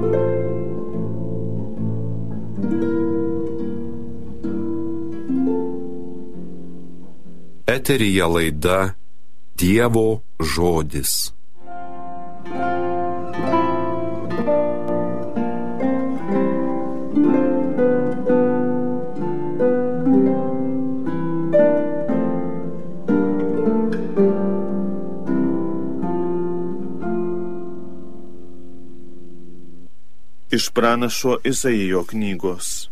Eteryje laida Dievo žodis. Iš pranašo Izaijo knygos.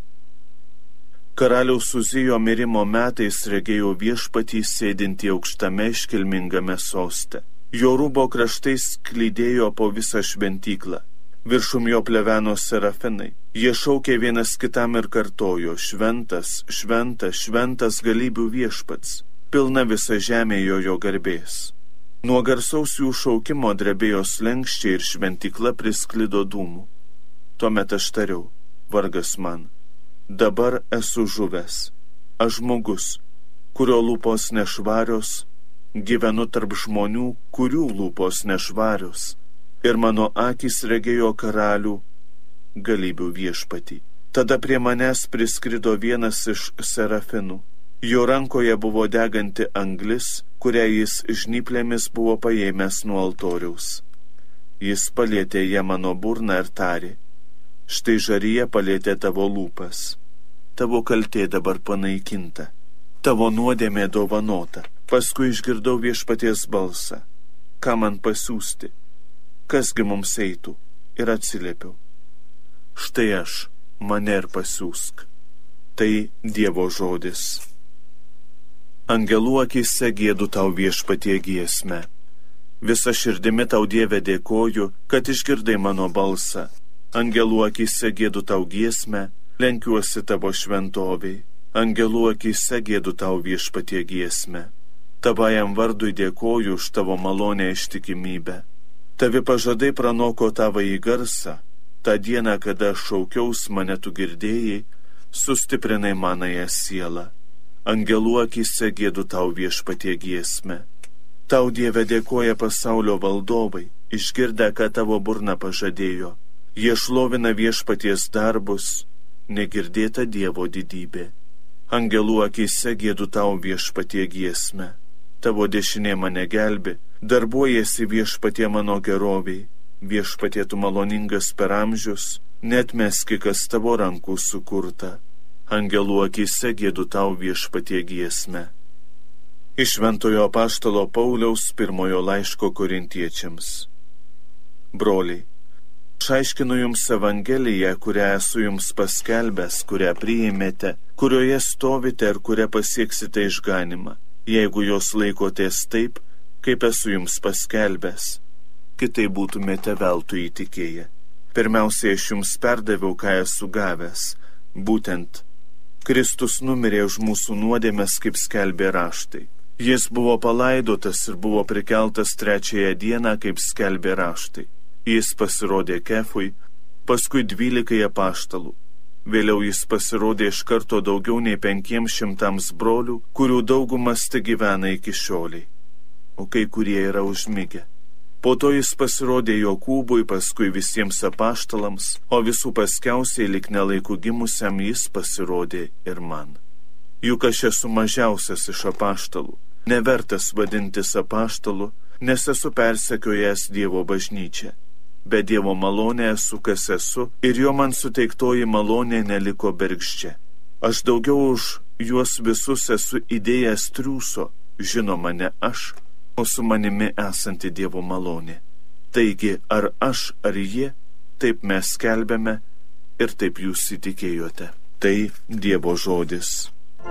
Karaliaus Uzijo mirimo metais regėjau viešpatį sėdintį aukštame iškilmingame soste. Jo rūbo kraštai sklydėjo po visą šventyklą. Viršum jo pleveno serafinai. Jie šaukė vienas kitam ir kartojo: Šventas, šventas, šventas galybių viešpats. Pilna visa žemė jo garbės. Nuo garsaus jų šaukimo drebėjo slenkščiai ir šventykla prisklido dūmų. Tuomet aš tariau: vargas man. Dabar esu žuvęs, aš žmogus, kurio lūpos nešvarios, gyvenu tarp žmonių, kurių lūpos nešvarios, ir mano akys regėjo karalių galybių viešpatį. Tada prie manęs priskrido vienas iš serafinų. Jo rankoje buvo deganti anglis, kurią jis žnyplėmis buvo paėmęs nuo altoriaus. Jis palietė ją mano burną ir tarė: štai žaryje palietė tavo lūpas. Tavo kaltė dabar panaikinta. Tavo nuodėmė dovanota. Paskui išgirdau viešpaties balsą: ką man pasiųsti? Kasgi mums eitų? Ir atsiliepiau: štai aš, mane ir pasiųsk. Tai Dievo žodis. Angelų akyse giedu tau viešpatie giesmę. Visa širdimi tau, Dieve, dėkoju, kad išgirdai mano balsą. Angelų akyse giedu tau giesmę, lenkiuosi tavo šventoviai. Angelų akyse giedu tau viešpatie giesmę. Tavajam vardui dėkoju už tavo malonę ištikimybę. Tavi pažadai pranoko tavąjį garsą. Ta diena, kada aš šaukiaus, mane tu girdėjai, sustiprinai manąją sielą. Angelų akyse giedu tau viešpatie giesmę. Tau, Dieve, dėkoja pasaulio valdovai, išgirdę, ką tavo burna pažadėjo. Jie šlovina viešpaties darbus, negirdėta Dievo didybė. Angelų akyse giedu tau viešpatie giesmę. Tavo dešinė mane gelbi, darbuojasi viešpatie mano geroviai. Viešpatie tu maloningas per amžius, neatmeski, kas tavo rankų sukurta. Angelų akyse giedu tau viešpatie giesmę. Iš Šventojo apaštalo Pauliaus pirmojo laiško Korintiečiams. Broliai, aš aiškinu jums Evangeliją, kurią esu jums paskelbęs, kurią priėmėte, kurioje stovite ir kurią pasieksite išganimą, jeigu jos laikotės taip, kaip esu jums paskelbęs. Kitai būtumėte veltui įtikėję. Pirmiausiai aš jums perdaviau, ką esu gavęs. Būtent, Kristus numirė už mūsų nuodėmes, kaip skelbė raštai. Jis buvo palaidotas ir buvo prikeltas trečiąją dieną, kaip skelbė raštai. Jis pasirodė Kefui, paskui 12 apaštalų. Vėliau jis pasirodė iš karto daugiau nei 500 brolių, kurių daugumas te gyvena iki šioliai, o kai kurie yra užmigę. Po to jis pasirodė Jokūbui, paskui visiems apaštalams, o visų paskiausiai lik nelaikų gimusiam jis pasirodė ir man. Juk aš esu mažiausias iš apaštalų, nevertas vadintis apaštalu, nes esu persekiojęs Dievo bažnyčią. Be Dievo malonė esu, kas esu, ir jo man suteiktoji malonė neliko bergždžia. Aš daugiau už juos visus esu įdėjęs triūso, žinoma, ne aš, o su manimi esanti Dievo malonė. Taigi, ar aš, ar jie, taip mes skelbėme ir taip jūs įtikėjote. Tai Dievo žodis.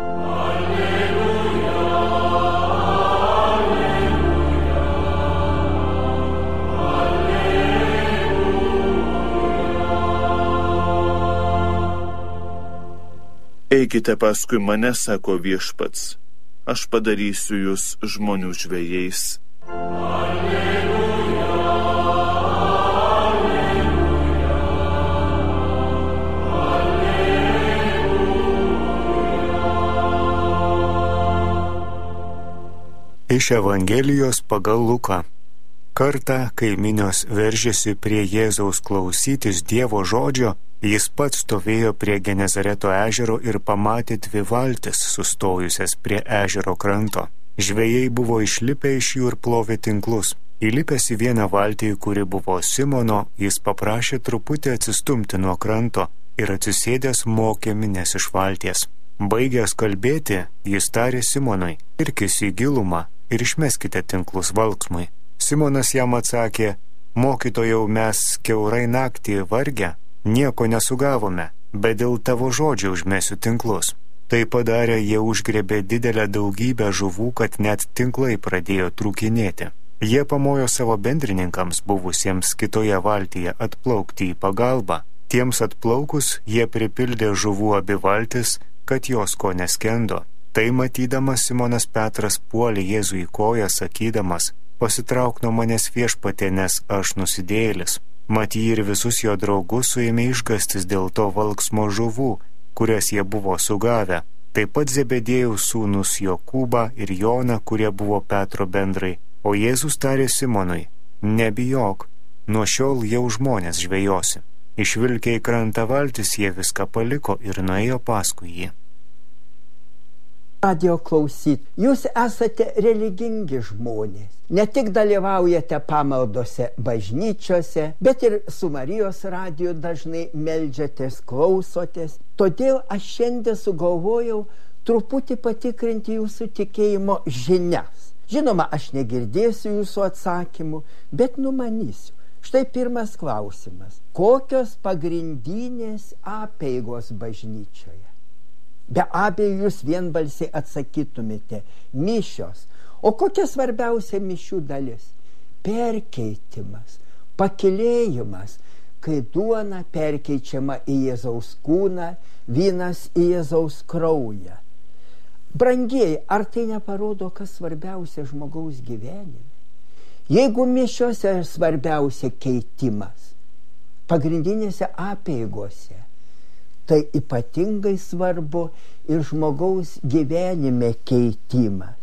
Eikite paskui mane, sako viešpats, aš padarysiu jūs žmonių žvejais. Alleluja, Iš Evangelijos pagal Luką. Kartą, kai minios veržėsi prie Jėzaus klausytis Dievo žodžio, jis pats stovėjo prie Genezareto ežero ir pamatė 2 valtis sustojusias prie ežero kranto. Žvejai buvo išlipę iš jų ir plovė tinklus. Įlipęs į vieną valtį, kuri buvo Simono, jis paprašė truputį atsistumti nuo kranto ir atsisėdęs mokė mines iš valties. Baigęs kalbėti, jis tarė Simonui: irkis į gilumą ir išmeskite tinklus valksmui. Simonas jam atsakė: mokytojau, mes kiaurai naktį vargę, nieko nesugavome, bet dėl tavo žodžio užmesiu tinklus. Tai padarę, jie užgrebė didelę daugybę žuvų, kad net tinklai pradėjo trūkinėti. Jie pamojo savo bendrininkams, buvusiems kitoje valtyje, atplaukti į pagalbą. Tiems atplaukus, jie pripildė žuvų abi valtis, kad jos ko neskendo. Tai matydamas, Simonas Petras puolė Jėzui į koją, sakydamas: pasitrauk nuo manęs, Viešpatie, nes aš nusidėjėlis. Mat jį ir visus jo draugus suėmė išgąstis dėl to valksmo žuvų, kurias jie buvo sugavę. Taip pat Zebediejaus sūnus Jokūbą ir Joną, kurie buvo Petro bendrai. O Jėzus tarė Simonui: nebijok, nuo šiol jau žmonės žvejosi. Išvilkę į krantą valtis, jie viską paliko ir nuėjo paskui jį. Radio klausyt, jūs esate religingi žmonės. Ne tik dalyvaujate pamaldose bažnyčiose, bet ir su Marijos radiju dažnai meldžiatės, klausotės. Todėl aš šiandien sugalvojau truputį patikrinti jūsų tikėjimo žinias. Žinoma, aš negirdėsiu jūsų atsakymų, bet numanysiu. Štai pirmas klausimas. Kokios pagrindinės apeigos bažnyčioje? Be abejo, jūs vienbalsiai atsakytumėte: mišios. O kokia svarbiausia mišių dalis? Perkeitimas, pakylėjimas, kai duona perkeičiama į Jėzaus kūną, vynas į Jėzaus kraują. Brangieji, ar tai neparodo, kas svarbiausia žmogaus gyvenime? Jeigu mišiose svarbiausia keitimas, pagrindinėse apeigose, tai ypatingai svarbu ir žmogaus gyvenime keitimas.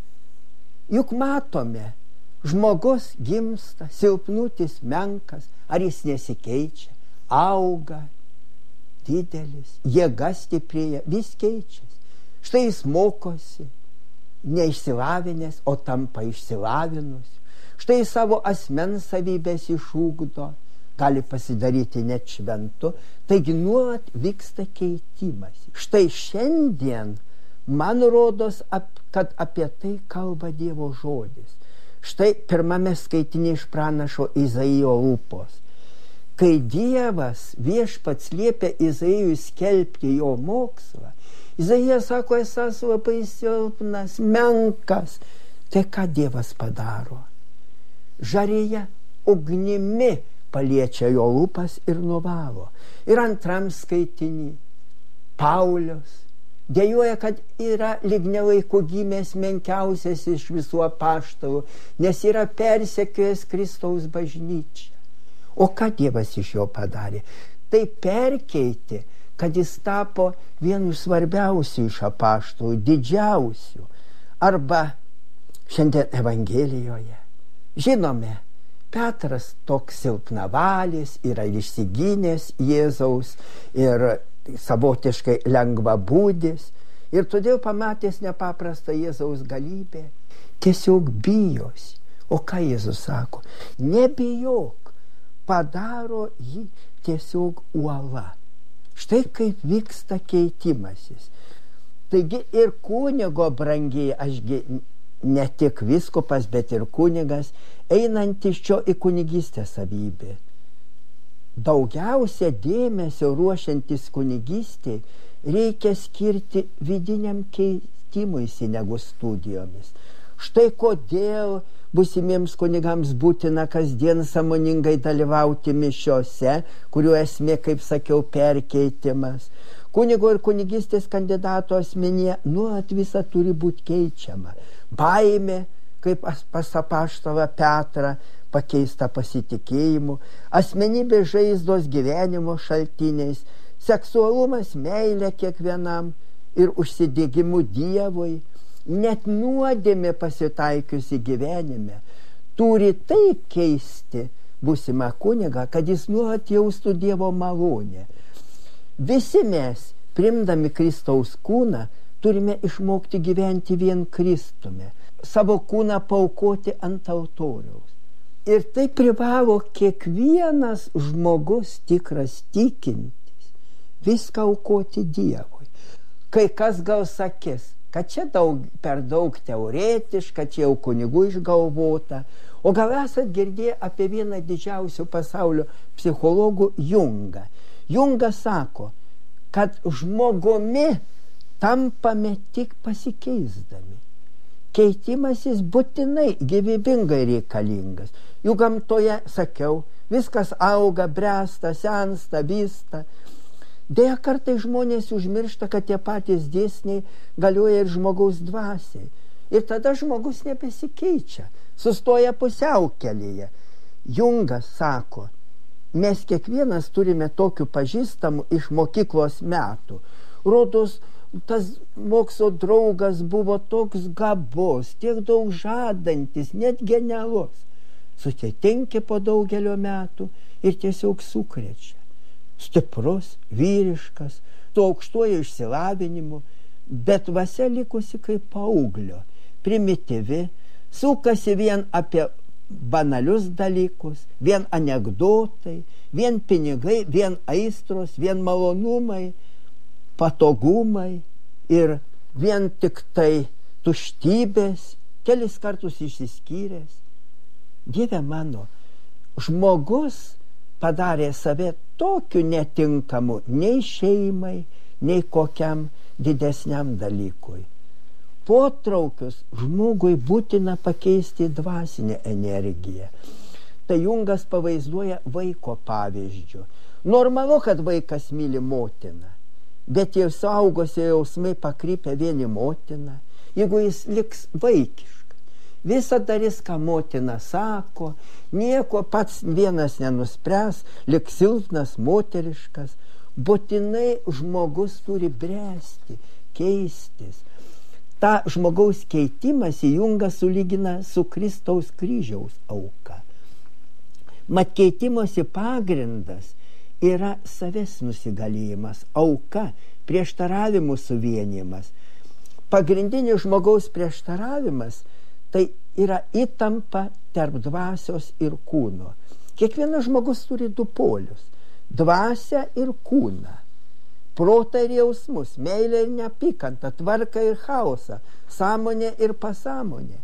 Juk matome, žmogus gimsta, silpnutis, menkas, ar jis nesikeičia, auga, didelis, jėga stiprėja, vis keičiasi. Štai jis mokosi, neišsilavinęs, o tampa išsilavinusiu. Štai savo asmens savybės išugdo, gali pasidaryti net šventu, taigi nuolat vyksta keitimas. Štai šiandien man rodos, kad apie tai kalba Dievo žodis. Štai pirmame skaitinė iš pranašo Izaijo lūpos. Kai Dievas Viešpats liepia Izaijui skelbti jo mokslą, Izaijas sako, esas labai silpnas, menkas. Tai ką Dievas padaro? Žarėje ugnimi paliečia jo lūpas ir nuvalo. Ir antram skaitinį Paulius dejuoja, kad yra lyg nelaiku gimęs menkiausias iš visų apaštalų, nes yra persekiojęs Kristaus bažnyčią. O ką Dievas iš jo padarė? Tai perkeitė, kad jis tapo vienu svarbiausių iš apaštalų, didžiausių. Arba šiandien Evangelijoje žinome, Petras toks silpnavalis, yra išsigynęs Jėzaus ir savotiškai lengvabūdis, ir todėl pamatęs nepaprastą Jėzaus galybę, tiesiog bijosi. O ką Jėzus sako? Nebijok, padaro jį tiesiog uola. Štai kaip vyksta keitimasis. Taigi ir kunigo, brangiai, ašgi ne tik vyskupas, bet ir kunigas, einantis čia į kunigystės savybę. Daugiausia dėmesio ruošiantis kunigystei reikia skirti vidiniam keitimuisi negu studijomis. Štai kodėl būsimiems kunigams būtina kasdien sąmoningai dalyvauti mišiose, kurių esmė, kaip sakiau, perkeitimas. Kunigo ir kunigystės kandidato asmenyje nuolat visa turi būti keičiama. Baimė, kaip pas apaštalą Petrą, pakeista pasitikėjimu, asmenybės žaizdos gyvenimo šaltiniais, seksualumas meilė kiekvienam ir užsidėgymu Dievui, net nuodėmė pasitaikiusi gyvenime turi taip keisti būsimą kunigą, kad jis nuolat jaustų Dievo malonę. Visi mes, priimdami Kristaus kūną, turime išmokti gyventi vien Kristume, savo kūną paaukoti ant altoriaus. Ir tai privalo kiekvienas žmogus tikras tikintis, viską aukoti Dievui. Kai kas gal sakys, kad čia per daug teoretiška, čia jau kunigų išgalvota. O gal esat girdėję apie vieną didžiausių pasaulio psichologų Jungą. Jungas sako, kad žmogumi tampame tik pasikeisdami. Keitimasis būtinai gyvybingai reikalingas. Juk gamtoje, sakiau, viskas auga, bręsta, sensta, vysta. Deja, kartais žmonės užmiršta, kad tie patys dėsniai galioja ir žmogaus dvasiai. Ir tada žmogus nebesikeičia, sustoja pusiaukelėje. Jungas sako, mes kiekvienas turime tokių pažįstamų iš mokyklos metų. Rodos, tas mokslo draugas buvo toks gabus, tiek daug žadantis, net genialus. Susitinki po daugelio metų ir tiesiog sukrečia. Stiprus, vyriškas, su aukštuoju išsilavinimu, bet dvasia likusi kaip paauglio, primityvi, sukasi vien apie banalius dalykus, vien anekdotai, vien pinigai, vien aistros, vien malonumai, patogumai ir vien tik tai tuštybės, kelis kartus išsiskyręs. Dieve mano, žmogus padarė save tokiu netinkamu nei šeimai, nei kokiam didesniam dalykui. Potraukius žmogui būtina pakeisti dvasinę energiją. Tai Jungas pavaizduoja vaiko pavyzdžiu. Normalu, kad vaikas myli motiną, bet jau suaugusio jausmai pakrypia vieni motiną, jeigu jis liks vaikiškas. Visa darys, ką motina sako, nieko pats vienas nenuspręs, liks silpnas, moteriškas. Būtinai žmogus turi bręsti, keistis. Ta žmogaus keitimas Jungas sulygina su Kristaus kryžiaus auka. Mat keitimosi pagrindas yra savęs nusigalėjimas, auka, prieštaravimų suvienijimas. Pagrindinis žmogaus prieštaravimas tai yra įtampa tarp dvasios ir kūno. Kiekvienas žmogus turi du polius – dvasią ir kūną, protą ir jausmus, meilę ir neapykantą, tvarką ir chaosą, sąmonę ir pasąmonę.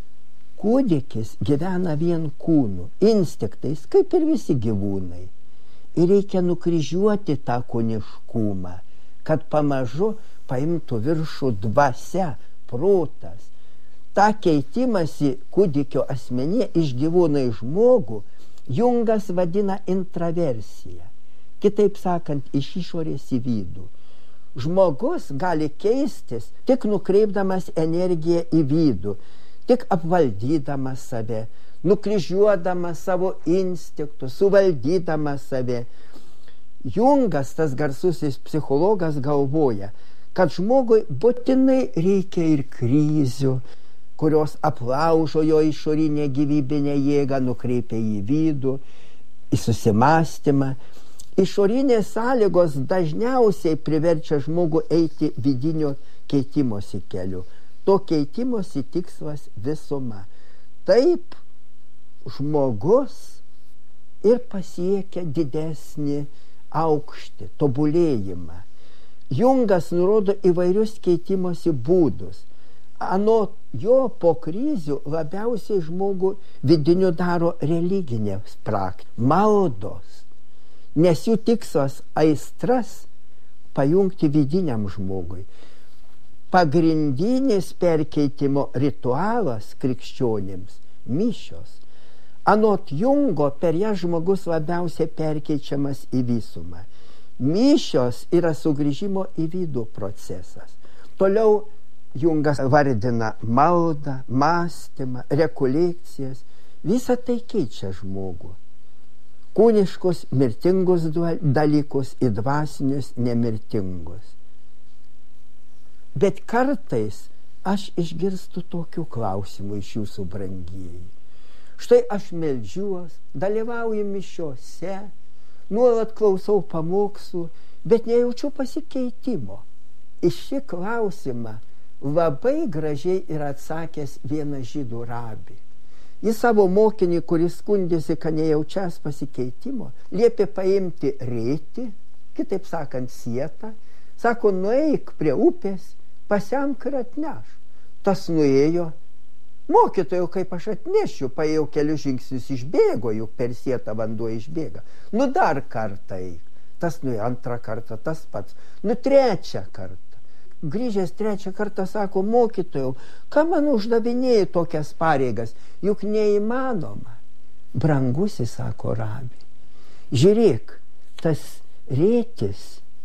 Kūdikis gyvena vien kūnu, instinktais, kaip ir visi gyvūnai. Ir reikia nukryžiuoti tą kūniškumą, kad pamažu paimtų viršų dvasia, protas. Ta keitimasi kūdikio asmenyje iš gyvūno į žmogų Jungas vadina intraversija. Kitaip sakant, iš išorės į vidų. Žmogus gali keistis tik nukreipdamas energiją į vidų, tik apvaldydamas save, nukryžiuodamas savo instinktus, suvaldydamas save. Jungas, tas garsusis psichologas, galvoja, kad žmogui būtinai reikia ir krizių, kurios aplaužo jo išorinę gyvybinę jėgą, nukreipia į vidų, į susimastymą. Išorinės sąlygos dažniausiai priverčia žmogų eiti vidinio keitimosi keliu. To keitimosi tikslas visuma. Taip žmogus ir pasiekia didesnį aukštį, tobulėjimą. Jungas nurodo įvairius keitimosi būdus. Anot jo po krizių labiausiai žmogų vidiniu daro religinės praktikos, maldos, nes jų tikslas aistras pajungti vidiniam žmogui. Pagrindinis perkeitimo ritualas krikščionims – mišios. Anot Jungo per ją žmogus labiausiai perkeičiamas į visumą. Mišios yra sugrįžimo į vidų procesas. Toliau Jungas vardina maldą, mąstymą, rekolekcijas. Visa tai keičia žmogų. Kūniškus mirtingus dalykus į dvasinius nemirtingus. Bet kartais aš išgirstu tokių klausimų iš jūsų brangieji. Štai aš meldžiuos, dalyvauju mišiose, nuolat klausau pamokslų, bet nejaučiu pasikeitimo. Į šį klausimą labai gražiai yra atsakęs vienas žydų rabi. Jis savo mokinį, kuris skundėsi, kad nejaučias pasikeitimo, liepė paimti rėtį, kitaip sakant sietą, sako, nueik prie upės, pasemk ir atneš. Tas nuėjo, mokytojau, kaip aš atnešiu, paėjau kelius žingsnius, išbėgo, juk per sietą vanduo išbėga. Nu dar kartą eik. Tas nuėjo antrą kartą, tas pats. Nu trečią kartą. Grįžęs trečią kartą sako, mokytojau, ką man uždavinėjai tokias pareigas, juk neįmanoma. Brangusis, sako rabi, žiūrėk, tas rėtis,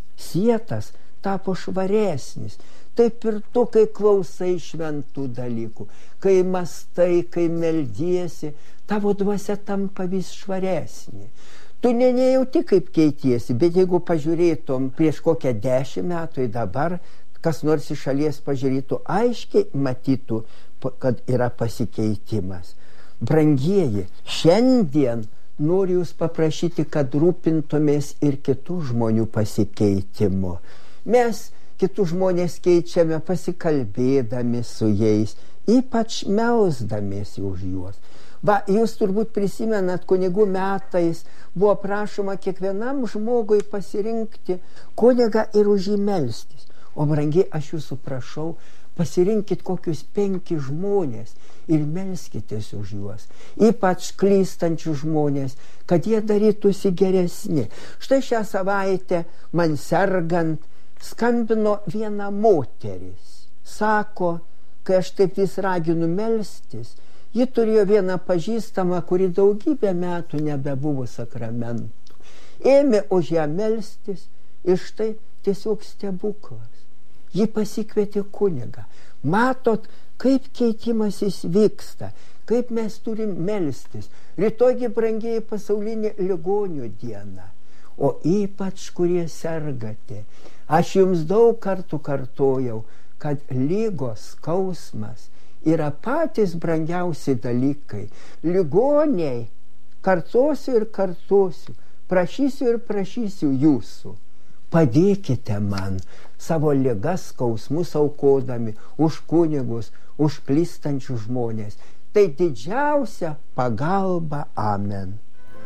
sietas tapo švaresnis. Taip ir tu, kai klausai šventų dalykų, kai mastai, kai meldiesi, tavo dvasia tampa vis švaresnė. Tu nejauti, kaip keitiesi, bet jeigu pažiūrėtum prieš kokią 10 metų į dabar, kas nors iš šalies pažiūrėtų, aiškiai matytų, kad yra pasikeitimas. Brangieji, šiandien noriu jūs paprašyti, kad rūpintumės ir kitų žmonių pasikeitimu. Mes kitus žmonės keičiame pasikalbėdami su jais, ypač melsdamiesi už juos. Va, jūs turbūt prisimenat, kunigų metais buvo prašoma kiekvienam žmogui pasirinkti kunigą ir už jį melstis. O brangiai, aš jūsų prašau, pasirinkit kokius 5 žmonės ir melskitės už juos. Ypač klystančių žmonės, kad jie darytųsi geresni. Štai šią savaitę man sergant skambino viena moteris. Sako, kai aš taip vis raginu melstis, ji turėjo vieną pažįstamą, kuri daugybę metų nebebuvo sakramentų. Ėmė už ją melstis ir štai tiesiog stebuklas. Ji pasikvietė kunigą. Matot, kaip keitimasis vyksta, kaip mes turim melstis. Rytojgi brangieji pasaulinė ligonių diena. O ypač, kurie sergate. Aš jums daug kartų kartojau, kad lygos, skausmas yra patys brangiausi dalykai. Ligoniai, kartosiu ir kartosiu, prašysiu ir prašysiu jūsų. Padėkite man savo ligas, skausmus aukodami už kunigus, už klystančius žmonės. Tai didžiausia pagalba. Amen.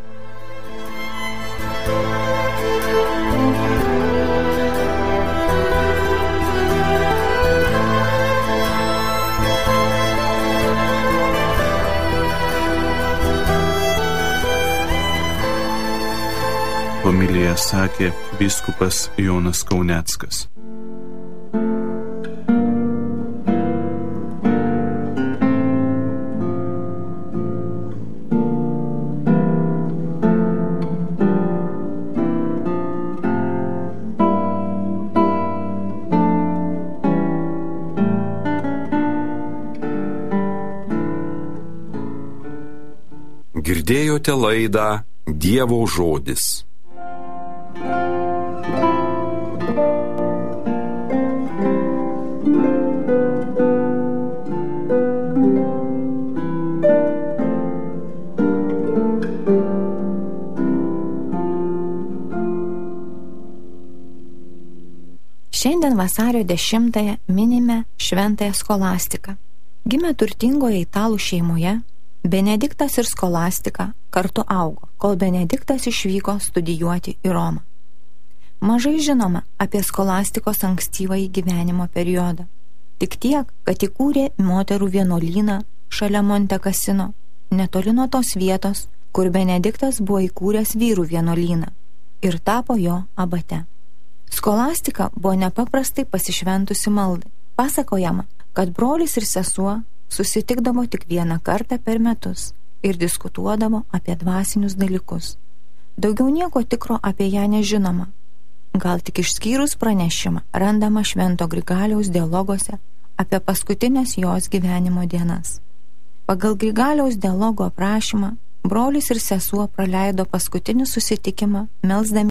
Homiliją sakė vyskupas Jonas Kauneckas. Girdėjote laidą Dievo žodis. Šiandien vasario 10-ąją minime šventąją skolastiką. Gimė turtingoje italų šeimoje, Benediktas ir skolastika kartu augo, kol Benediktas išvyko studijuoti į Romą. Mažai žinoma apie skolastikos ankstyvąjį gyvenimo periodą. Tik tiek, kad įkūrė moterų vienuolyną šalia Monte Cassino, netoli nuo tos vietos, kur Benediktas buvo įkūręs vyrų vienuolyną ir tapo jo abate. Skolastika buvo nepaprastai pasišventusi maldai. Pasakojama, kad brolis ir sesuo susitikdavo tik vieną kartą per metus ir diskutuodavo apie dvasinius dalykus. Daugiau nieko tikro apie ją nežinoma. Gal tik išskyrus pranešimą randama Švento Grigaliaus dialoguose apie paskutinės jos gyvenimo dienas. Pagal Grigaliaus dialogo aprašymą, brolis ir sesuo praleido paskutinį susitikimą melsdami